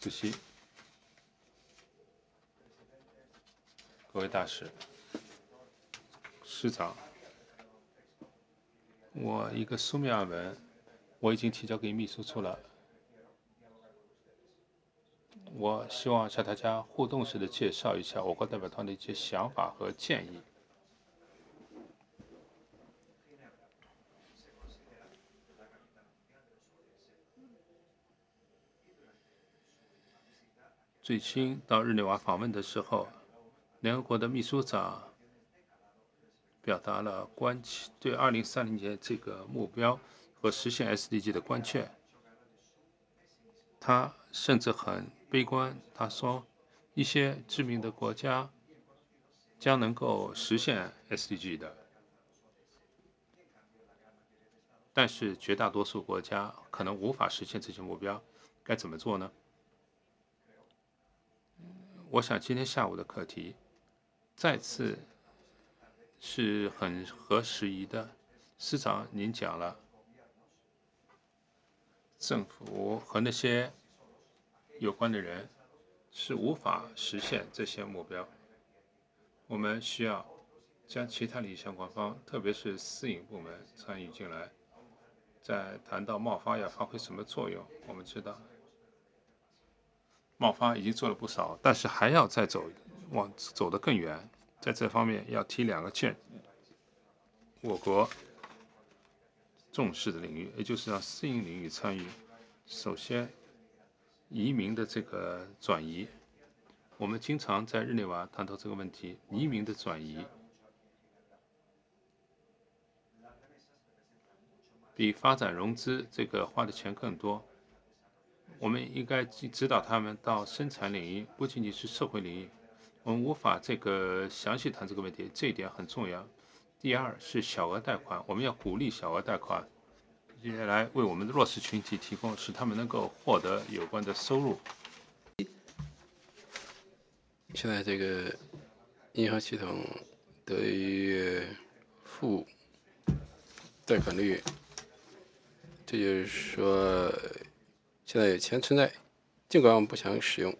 主席，各位大使、市长，我一个书面案文我已经提交给秘书处了。我希望向大家互动式的介绍一下我国代表团的一些想法和建议。最新到日内瓦访问的时候，联合国的秘书长表达了对2030年这个目标和实现 SDG 的关切。他甚至很悲观，他说一些知名的国家将能够实现 SDG 的，但是绝大多数国家可能无法实现这些目标。该怎么做呢？我想今天下午的课题再次是很合时宜的。市长您讲了，政府和那些有关的人是无法实现这些目标。我们需要将其他利益相关方，特别是私营部门参与进来。在谈到贸发要发挥什么作用，我们知道贸发已经做了不少，但是还要再走得更远。在这方面要提两个我国重视的领域，也就是让私营领域参与。首先，移民的这个转移，我们经常在日内瓦谈到这个问题，移民的转移比发展融资这个花的钱更多。我们应该指导他们到生产领域，不仅仅是社会领域。我们无法详细谈这个问题，这一点很重要。第二是小额贷款，我们要鼓励小额贷款，来为我们的弱势群体提供，使他们能够获得有关的收入。 现在这个银行系统对于负贷款率，这就是说现在有钱存在，尽管我们不想使用。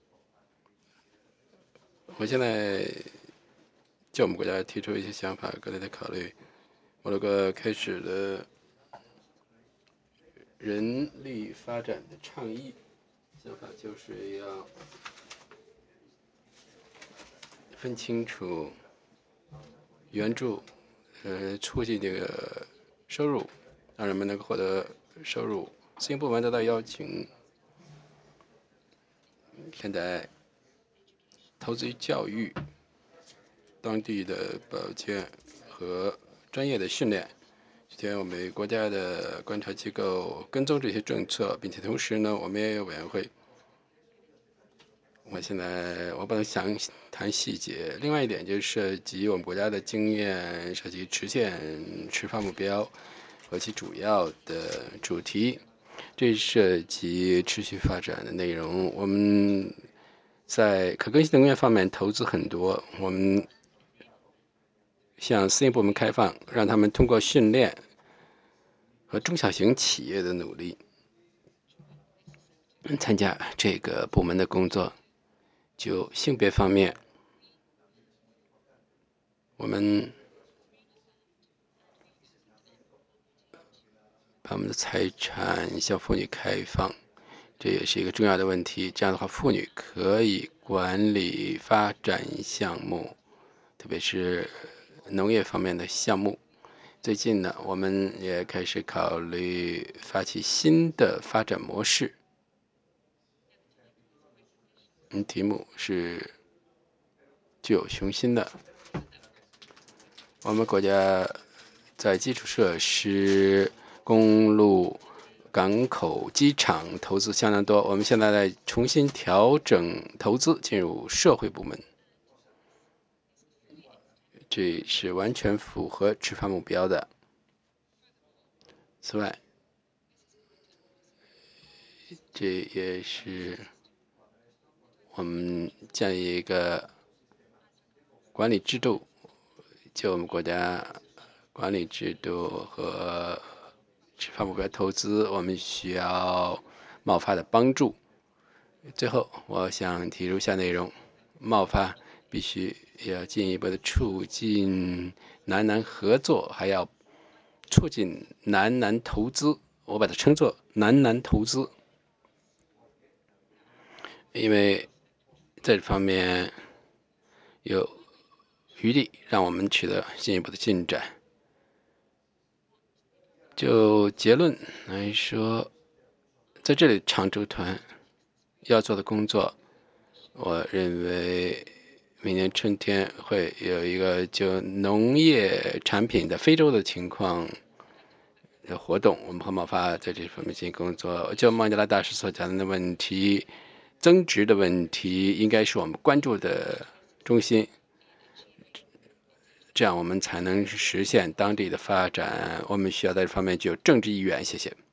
我现在就我们国家提出一些想法，各类的考虑。摩洛哥开始了人力发展的倡议，想法就是要分清楚援助，促进这个收入，让人们能够获得收入。私营部门得到邀请，现在投资于教育、当地的保健和专业的训练。今天我们国家的观察机构跟踪这些政策，并且同时呢，我们也有委员会。我不能详谈细节。另外一点就是涉及我们国家的经验，涉及实现持发目标和其主要的主题，这涉及持续发展的内容。我们在可更新能源方面投资很多，我们向私营部门开放，让他们通过训练和中小型企业的努力参加这个部门的工作。就性别方面，我们把我们的财产向妇女开放，这也是一个重要的问题。这样的话，妇女可以管理发展项目，特别是农业方面的项目。最近呢，我们也开始考虑发起新的发展模式。题目是具有雄心的。我们国家在基础设施、公路、港口、机场投资相当多，我们现在在重新调整投资，进入社会部门，这是完全符合持发目标的。此外，这也是我们建立一个管理制度，就我们国家管理制度和持发目标投资，我们需要贸发的帮助。 最后，我想提如下内容：贸发必须要进一步的促进南南合作，还要促进南南投资。我把它称作南南投资，因为在这方面有余力让我们取得进一步的进展。就结论来说，在这里常驻团要做的工作，我认为明年春天会有一个就农业产品的非洲的情况的活动，我们和贸发在这方面进行工作。就孟加拉大使所讲的问题，增值的问题应该是我们关注的中心，这样我们才能实现当地的发展。我们需要在这方面具有政治意愿。谢谢。